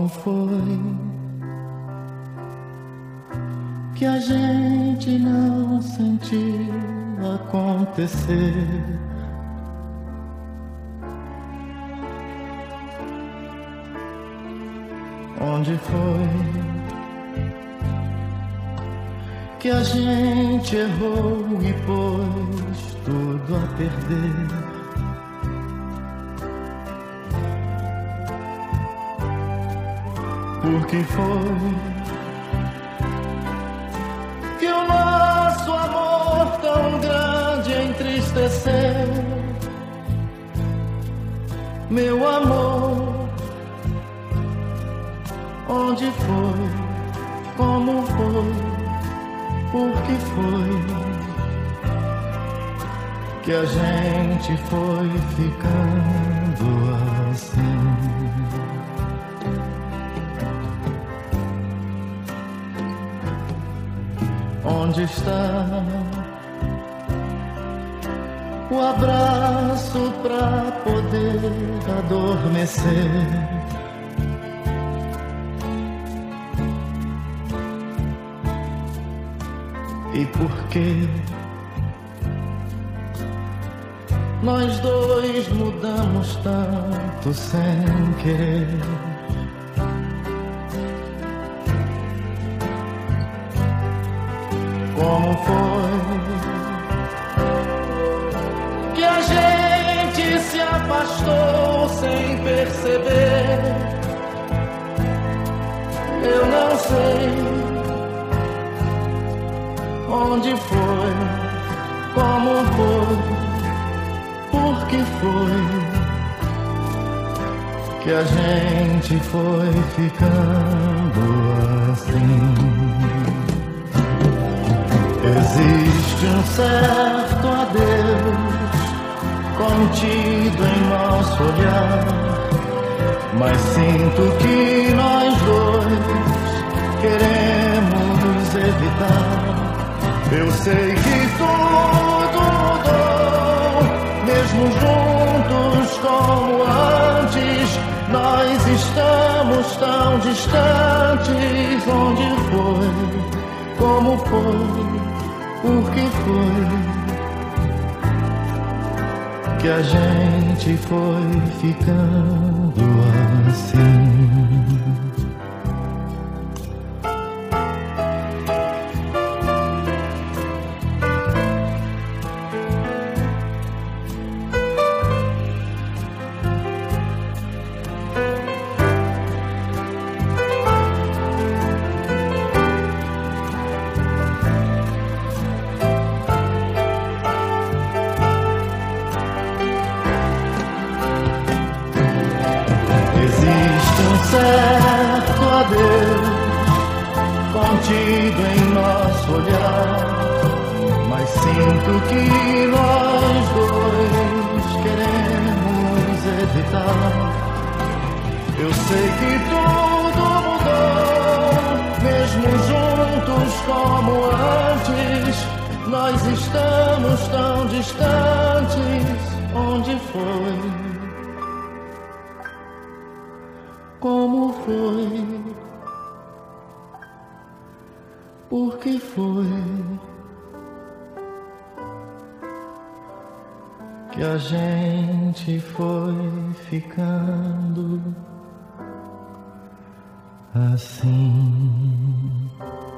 Como foi que a gente não sentiu acontecer? Onde foi que a gente errou e pôs tudo a perder? Por que foi que o nosso amor tão grande entristeceu? Meu amor, onde foi? Como foi? Por que foi que a gente foi ficando assim? Onde está o abraço pra poder adormecer? E por que nós dois mudamos tanto sem querer? Como foi que a gente se afastou sem perceber? Eu não sei onde foi, como foi, por que foi que a gente foi ficando assim? Existe um certo adeus contido em nosso olhar, mas sinto que nós dois queremos evitar. Eu sei que tudo mudou, mesmo juntos como antes. Nós estamos tão distantes. Onde foi? Como foi? Por que foi que a gente foi ficando assim? Certo adeus contido em nosso olhar, mas sinto que nós dois queremos evitar. Eu sei que tudo mudou, mesmo juntos como antes. Nós estamos tão distantes. Onde foi? Como foi? Por que foi que a gente foi ficando assim?